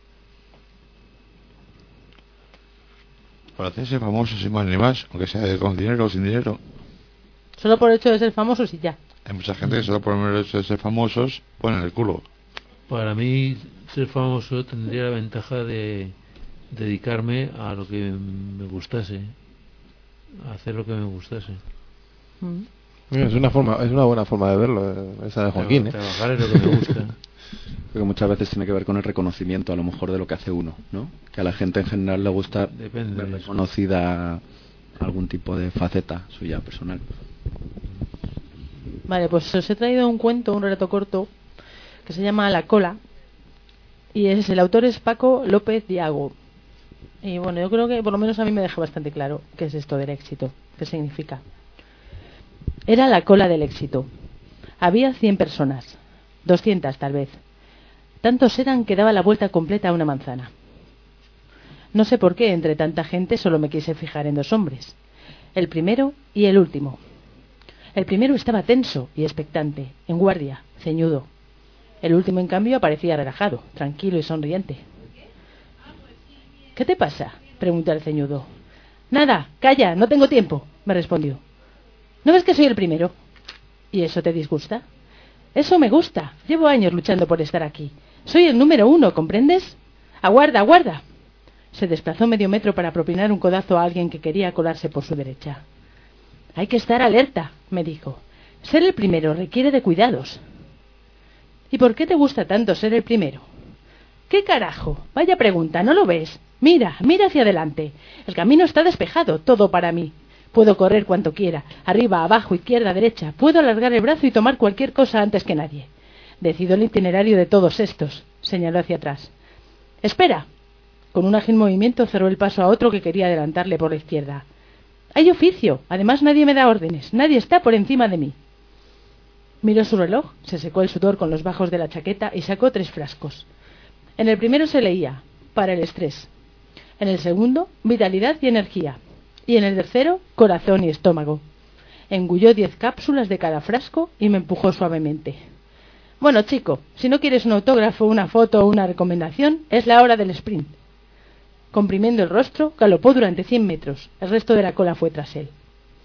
Para hacerse famoso sin más ni más, aunque sea con dinero o sin dinero. Solo por el hecho de ser famosos y ya. Hay mucha gente que solo por el hecho de ser famosos ponen el culo. Para mí, ser famoso tendría la ventaja de dedicarme a lo que me gustase, a hacer lo que me gustase. Mm. Es una forma, es una buena forma de verlo, eh, esa de Joaquín, ¿eh? Trabajar es lo que me gusta. Porque muchas veces tiene que ver con el reconocimiento, a lo mejor, de lo que hace uno, ¿no? Que a la gente en general le gusta Depende ver de eso. reconocida algún tipo de faceta suya personal. Vale, pues os he traído un cuento, un relato corto, que se llama La cola. Y es el autor es Paco López Diago. Y bueno, yo creo que por lo menos a mí me deja bastante claro qué es esto del éxito, qué significa. Era la cola del éxito. Había cien personas, doscientas tal vez. Tantos eran que daba la vuelta completa a una manzana. No sé por qué entre tanta gente solo me quise fijar en dos hombres, el primero y el último. El primero estaba tenso y expectante, en guardia, ceñudo. El último, en cambio, parecía relajado, tranquilo y sonriente. ¿Qué te pasa?, pregunté al ceñudo. Nada, calla, no tengo tiempo, me respondió. ¿No ves que soy el primero? ¿Y eso te disgusta? Eso me gusta, llevo años luchando por estar aquí. Soy el número uno, ¿comprendes? Aguarda, aguarda. Se desplazó medio metro para propinar un codazo a alguien que quería colarse por su derecha. Hay que estar alerta, me dijo. Ser el primero requiere de cuidados. ¿Y por qué te gusta tanto ser el primero? ¿Qué carajo? Vaya pregunta, ¿no lo ves? Mira, mira hacia adelante. El camino está despejado, todo para mí. Puedo correr cuanto quiera, arriba, abajo, izquierda, derecha. Puedo alargar el brazo y tomar cualquier cosa antes que nadie. Decido el itinerario de todos estos, señaló hacia atrás. Espera. Con un ágil movimiento cerró el paso a otro que quería adelantarle por la izquierda. Hay oficio, además nadie me da órdenes, nadie está por encima de mí. Miró su reloj, se secó el sudor con los bajos de la chaqueta y sacó tres frascos. En el primero se leía, para el estrés. En el segundo, vitalidad y energía. Y en el tercero, corazón y estómago. Engulló diez cápsulas de cada frasco y me empujó suavemente. Bueno, chico, si no quieres un autógrafo, una foto o una recomendación, es la hora del sprint. Comprimiendo el rostro, galopó durante cien metros. El resto de la cola fue tras él.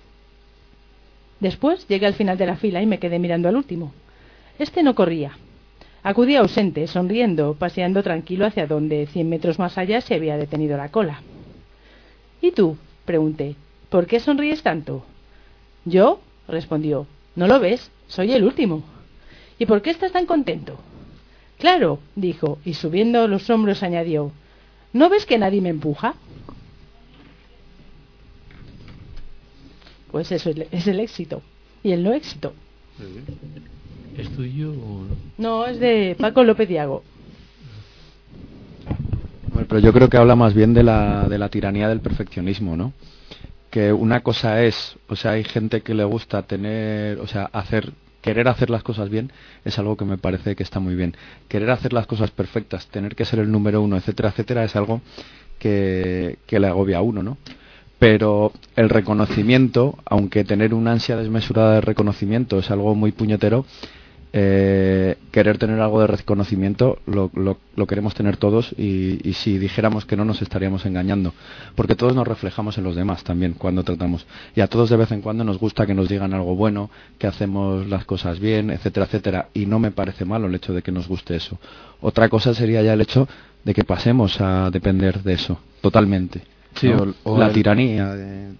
Después llegué al final de la fila y me quedé mirando al último. Este no corría. Acudía ausente, sonriendo, paseando tranquilo hacia donde, cien metros más allá, se había detenido la cola. ¿Y tú?, pregunté. ¿Por qué sonríes tanto? ¿Yo?, respondió. ¿No lo ves? Soy el último. ¿Y por qué estás tan contento? Claro, dijo, y subiendo los hombros añadió. ¿No ves que nadie me empuja? Pues eso es el éxito. Y el no éxito. ¿Es tuyo o no? No, es de Paco López Diago. pero yo creo que habla más bien de la, de la tiranía del perfeccionismo, ¿no? Que una cosa es, o sea, hay gente que le gusta tener, o sea, hacer, querer hacer las cosas bien, es algo que me parece que está muy bien. Querer hacer las cosas perfectas, tener que ser el número uno, etcétera, etcétera, es algo que, que le agobia a uno, ¿no? Pero el reconocimiento, aunque tener una ansia desmesurada de reconocimiento es algo muy puñetero, eh, querer tener algo de reconocimiento lo, lo, lo queremos tener todos y, y si dijéramos que no nos estaríamos engañando, porque todos nos reflejamos en los demás también cuando tratamos, y a todos de vez en cuando nos gusta que nos digan algo bueno, que hacemos las cosas bien, etcétera, etcétera, y no me parece malo el hecho de que nos guste eso. Otra cosa sería ya el hecho de que pasemos a depender de eso totalmente, Sí, ¿no? o- o la el- tiranía de...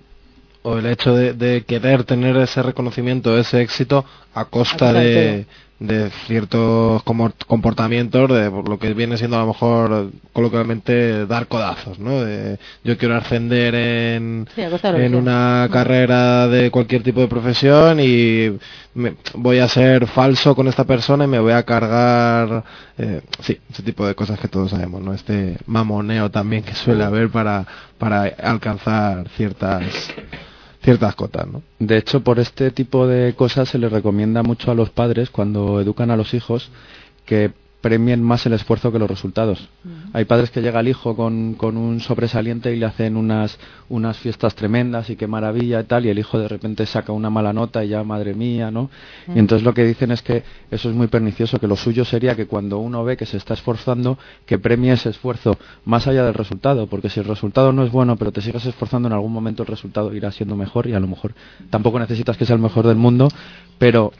o el hecho de, de querer tener ese reconocimiento, ese éxito a costa A costa de de, de ciertos como- comportamientos, de por lo que viene siendo a lo mejor coloquialmente dar codazos, ¿no? De, yo quiero ascender en, Sí, a costa de lo que en sea. una carrera de cualquier tipo de profesión y me- voy a ser falso con esta persona y me voy a cargar, eh, sí, ese tipo de cosas que todos sabemos, ¿no? Este mamoneo también que suele haber para, para alcanzar ciertas ciertas cotas, ¿no? De hecho, por este tipo de cosas se les recomienda mucho a los padres cuando educan a los hijos que premien más el esfuerzo que los resultados. Hay padres que llega el hijo con, con un sobresaliente y le hacen unas, unas fiestas tremendas y qué maravilla y tal, y el hijo de repente saca una mala nota y ya, madre mía, ¿no? Y entonces lo que dicen es que eso es muy pernicioso, que lo suyo sería que cuando uno ve que se está esforzando, que premie ese esfuerzo más allá del resultado, porque si el resultado no es bueno, pero te sigues esforzando, en algún momento el resultado irá siendo mejor y a lo mejor tampoco necesitas que sea el mejor del mundo, pero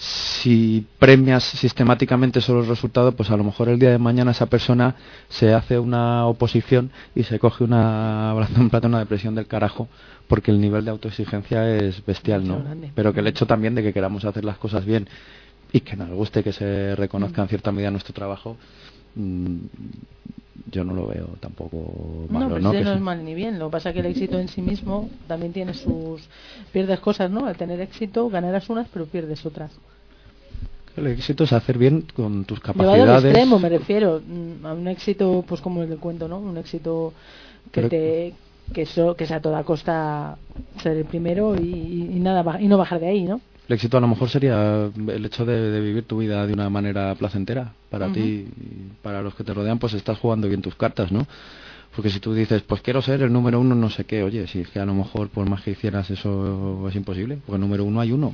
si premias sistemáticamente solo el resultado, pues a lo mejor el día de mañana esa persona se hace una oposición y se coge una, un plato, una depresión del carajo, porque el nivel de autoexigencia es bestial, ¿no? Pero que el hecho también de que queramos hacer las cosas bien y que nos guste que se reconozca en cierta medida nuestro trabajo, mmm, yo no lo veo tampoco malo, No, pero ¿no? sí, Que no sí. es mal ni bien. Lo que pasa es que el éxito en sí mismo también tiene sus... Pierdes cosas, ¿no? Al tener éxito ganarás unas, pero pierdes otras. El éxito es hacer bien con tus Llevado al capacidades. extremo, me refiero. mm, A un éxito, pues como el del cuento, ¿no? Un éxito que Pero- te... Que, eso, que sea a toda costa ser el primero y, y, y nada ba- y no bajar de ahí, ¿no? El éxito a lo mejor sería el hecho de, de vivir tu vida de una manera placentera para Ujú. ti y para los que te rodean, pues estás jugando bien tus cartas, ¿no? Porque si tú dices, pues quiero ser el número uno, no sé qué, oye, si es que a lo mejor por más que hicieras eso es imposible, porque el número uno hay uno.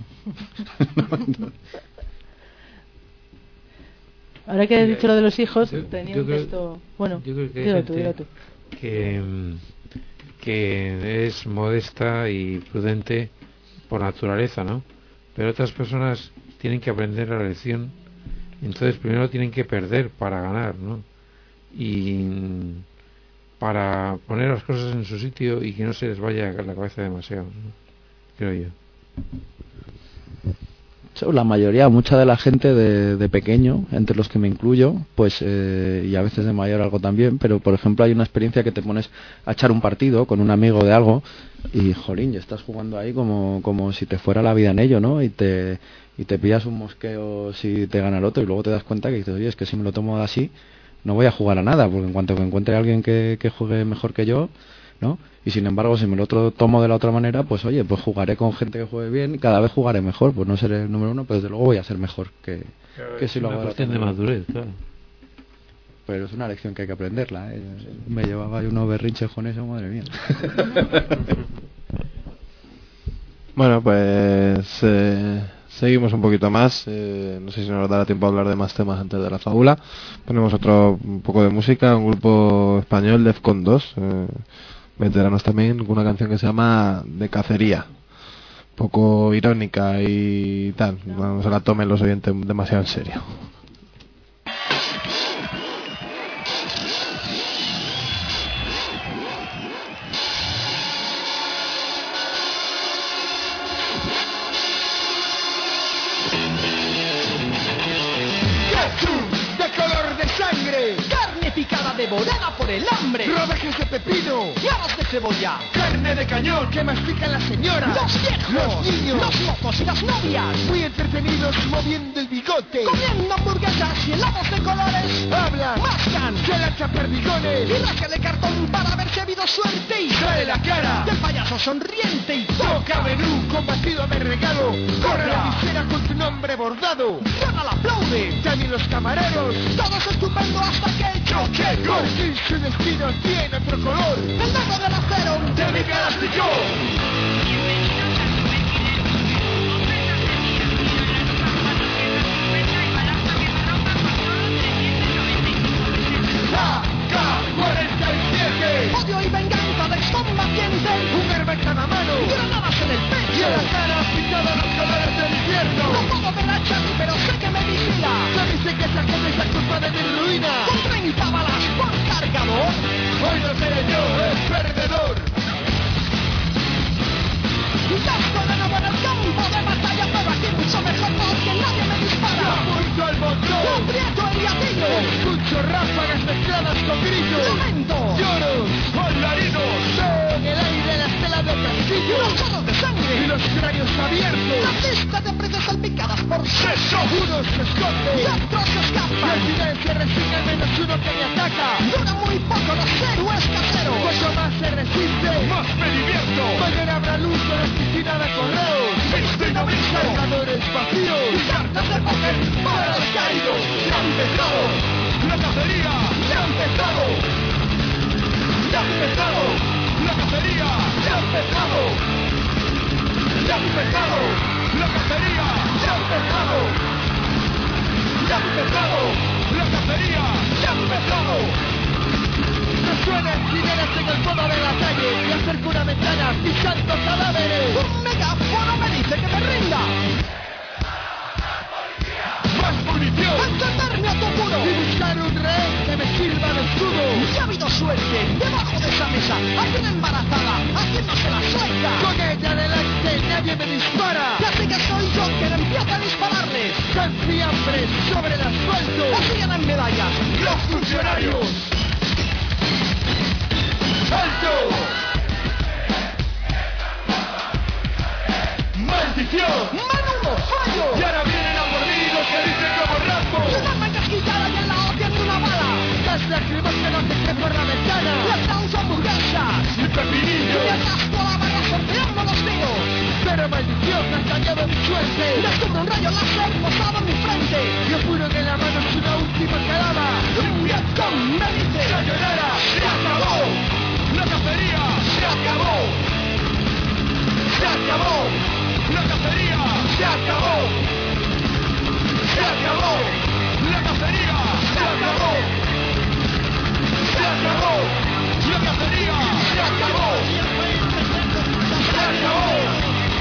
Ahora que has Sí, dicho lo de los hijos, yo- tenía yo un creo- texto... Bueno, yo creo que hay dilo tú, gente dilo tú. que, mm, que es modesta y prudente por naturaleza, ¿no? Pero otras personas tienen que aprender la lección, entonces primero tienen que perder para ganar, ¿no? Y mm, para poner las cosas en su sitio y que no se les vaya la cabeza demasiado, ¿no? Creo yo. So, La mayoría, mucha de la gente de, de pequeño, entre los que me incluyo, pues, eh, y a veces de mayor algo también, pero por ejemplo hay una experiencia que te pones a echar un partido con un amigo de algo y, jolín, ya estás jugando ahí como, como si te fuera la vida en ello, ¿no? Y te, y te pillas un mosqueo si te gana el otro y luego te das cuenta que dices, oye, es que si me lo tomo así no voy a jugar a nada, porque en cuanto que encuentre a alguien que, que juegue mejor que yo, ¿no? Y sin embargo, si me lo otro tomo de la otra manera, pues oye, pues jugaré con gente que juegue bien y cada vez jugaré mejor, pues no seré el número uno, pero desde luego voy a ser mejor que, que si lo hago una de la otra cuestión de manera. madurez, claro. Pero es una lección que hay que aprenderla, ¿eh? Me llevaba yo unos berrinches con eso, madre mía. Bueno, pues eh, seguimos un poquito más. Eh, no sé si nos dará tiempo a hablar de más temas antes de la fábula. Ponemos otro un poco de música, un grupo español, Defcon dos, eh, veteranos también, con una canción que se llama De Cacería. Un poco irónica y tal. No se la tomen los oyentes demasiado en serio. De color de sangre, carne picada de devorada por el hambre. Rodajas de pepino, Claras de cebolla, carne de cañón que mastican las señoras, los viejos, los niños, los mozos y las novias, muy entretenidos moviendo el bigote, comiendo hamburguesas y helados de colores. hablan, Mascan, se lanzan perdigones, y rascan de cartón para ver si ha habido suerte. Y sale la cara del payaso sonriente y toca menú con vestido de regalo, corre la visera con tu nombre bordado, Ronald aplaude. también los camareros, Todo es estupendo hasta que el choque. por fin su destino tiene otro color, El dedo del acero de mi galáctico. A K cuarenta y siete, odio y venganza del combatiente. un arma en cada mano, Granadas en el y pecho. en la cara pintada los colores del infierno. No puedo ver a Charlie, pero sé que me vigila. Ya dice que esa gente es la culpa de mi ruina. Con treinta balas por cargador. Hoy no seré yo el perdedor. Ya estoy de nuevo en el campo de batalla, pero aquí mucho mejor porque nadie me dispara. Apunto al Yo botón, aprieto el gatillo. escucho ráfagas mezcladas con gritos, Lamento. lloros, bailarines, veo en el aire la estela del castillo Los ojos de y sangre. los cráneos abiertos. Las listas de precios salpicadas por ¡Seso! Unos se y esconden, otros y al escapan. final se resigna al menos uno que me ataca. Dura muy poco los héroes caseros. Cuanto más se resiste, más me divierto. Mañana habrá luz en la oficina de correos. Destino visto. Cargadores vacíos. Y cartas de póker para los caídos. ¡Ya ha empezado! ¡La cacería! ¡Ya ha empezado! ¡Ya ha empezado! ¡La cacería! ¡Ya ha empezado! ¡Ya ha empezado! ¡La cacería! ¡Ya ha empezado! ¡Ya ha empezado! ¡La cacería! ¡Ya ha empezado! Resuenan sirenas en el fondo de la calle y acerco una ventana pisando cadáveres. Un megáfono me dice que me rinda. ¡Más munición! ¡Entenderme a tu muro! Y buscar un rehén que me sirva de escudo. Y ha habido suerte debajo de esa mesa. Hay una embarazada haciéndose la sueca. Con ella delante nadie me dispara. Y así que soy yo quien empieza a dispararles. Tan fiambres sobre el asfalto. O siguen en medallas. ¡Los funcionarios! ¡Alto! ¡Maldición! ¡Menudo fallo! Y ahora vienen a por mí los que dicen como Rambo. Y una arma encasquillada y en la hostia de una bala. Gas lacrimógeno que cae por la ventana. Les dan sus hamburguesas. Y pepinillo. Y el casco a la barra sorteando los dedos. Pero maldición, me has dañado mi suerte. Descubro un rayo láser posado en mi frente. Y apuro que la mano es una última calada. Un Vietcong me dice: ¡Sayonara! ¡Se acabó! ¡La cacería! ¡Se acabó! ¡Se acabó! ¡La cacería! ¡Se acabó! ¡Se acabó! ¡La cacería! ¡Se acabó! ¡Se acabó! ¡La cacería! ¡Se acabó! ¡Se acabó!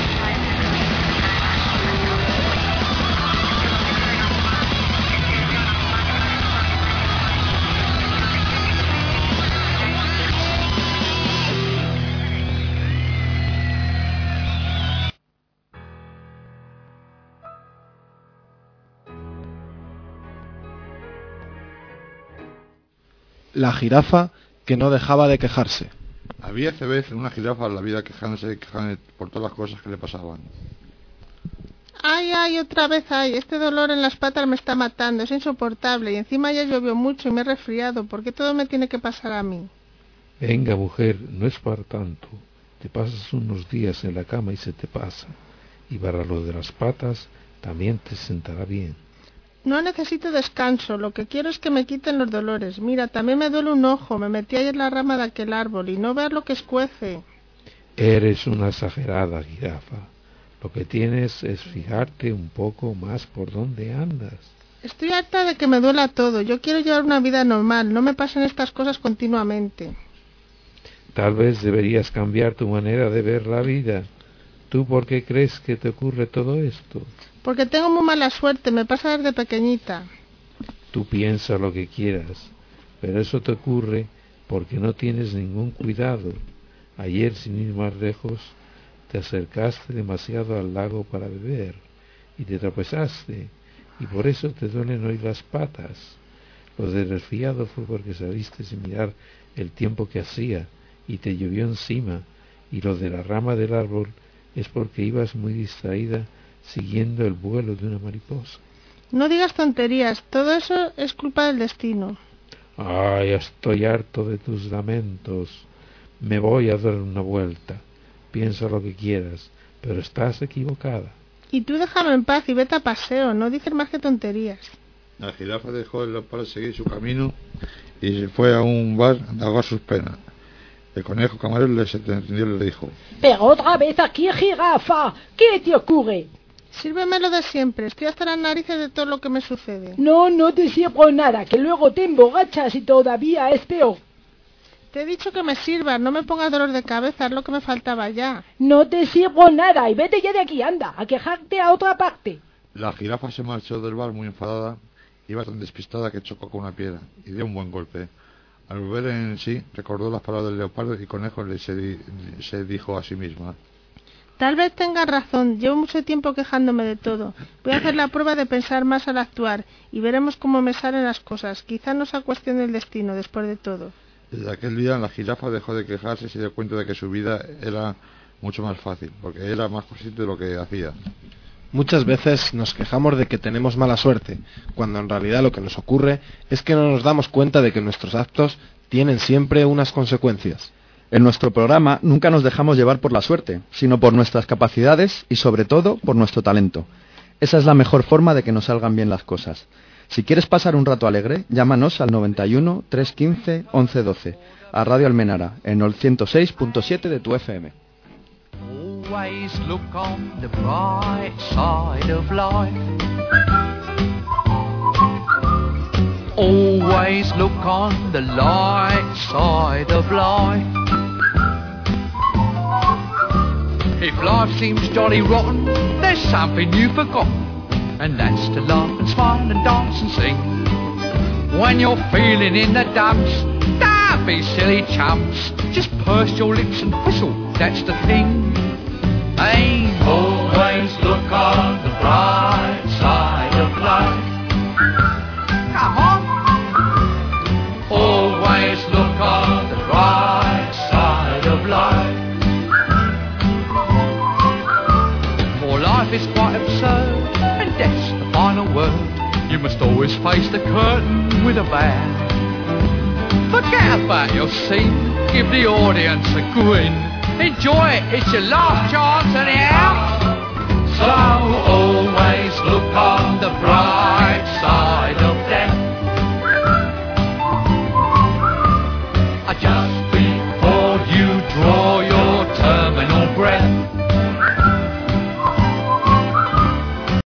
La jirafa que no dejaba de quejarse. Había hace vez una jirafa en la vida quejándose, quejándose por todas las cosas que le pasaban. Ay, ay, otra vez, ay, este dolor en las patas me está matando, es insoportable y encima ya llovió mucho y me he resfriado, ¿por qué todo me tiene que pasar a mí? Venga, mujer, no es para tanto. Te pasas unos días en la cama y se te pasa. Y para lo de las patas también te sentará bien. No necesito descanso, lo que quiero es que me quiten los dolores. Mira, también me duele un ojo, me metí ayer en la rama de aquel árbol y no veas lo que escuece. Eres una exagerada, jirafa. Lo que tienes es fijarte un poco más por dónde andas. Estoy harta de que me duela todo, yo quiero llevar una vida normal, no me pasen estas cosas continuamente. Tal vez deberías cambiar tu manera de ver la vida. ¿Tú por qué crees que te ocurre todo esto? Porque tengo muy mala suerte, me pasa desde pequeñita. Tú piensa lo que quieras, pero eso te ocurre porque no tienes ningún cuidado. Ayer, sin ir más lejos, te acercaste demasiado al lago para beber y te tropezaste, y por eso te duelen hoy las patas. Lo del resfriado fue porque saliste sin mirar el tiempo que hacía y te llovió encima, y lo de la rama del árbol es porque ibas muy distraída siguiendo el vuelo de una mariposa. No digas tonterías, todo eso es culpa del destino. Ay, estoy harto de tus lamentos. Me voy a dar una vuelta. Piensa lo que quieras, pero estás equivocada. Y tú déjame en paz y vete a paseo, no dices más que tonterías. La jirafa dejó el leopardo seguir su camino y se fue a un bar a ahogar sus penas. El conejo camarero le entendió y le dijo: Pero otra vez aquí, jirafa, ¿qué te ocurre? Sírveme lo de siempre, estoy hasta las narices de todo lo que me sucede. No, no te sirvo nada, que luego te emborrachas y todavía es peor. Te he dicho que me sirvas, no me pongas dolor de cabeza, es lo que me faltaba ya. No te sirvo nada y vete ya de aquí, anda, a quejarte a otra parte. La jirafa se marchó del bar muy enfadada, iba tan despistada que chocó con una piedra y dio un buen golpe. Al volver en sí, recordó las palabras del leopardo y conejo le se, di, se dijo a sí misma: Tal vez tengas razón, llevo mucho tiempo quejándome de todo. Voy a hacer la prueba de pensar más al actuar y veremos cómo me salen las cosas. Quizá no sea cuestión del destino, después de todo. Desde aquel día la jirafa dejó de quejarse y se dio cuenta de que su vida era mucho más fácil, porque era más consciente de lo que hacía. Muchas veces nos quejamos de que tenemos mala suerte, cuando en realidad lo que nos ocurre es que no nos damos cuenta de que nuestros actos tienen siempre unas consecuencias. En nuestro programa nunca nos dejamos llevar por la suerte, sino por nuestras capacidades y sobre todo por nuestro talento. Esa es la mejor forma de que nos salgan bien las cosas. Si quieres pasar un rato alegre, llámanos al noventa y uno, trescientos quince, once doce, a Radio Almenara, en el ciento seis punto siete de tu F M. Always look on the bright side of life. Always look on the light side of life. If life seems jolly rotten, there's something you've forgotten, and that's to laugh and smile and dance and sing. When you're feeling in the dumps, don't be silly chumps. Just purse your lips and whistle, that's the thing. Hey, always look on the bright side of life. Come on. Always look on the bright side of life. For life is quite absurd, and death's the final word. You must always face the curtain with a bow. Forget about your scene, give the audience a grin. Enjoy it, it's your last chance anyhow. So always look on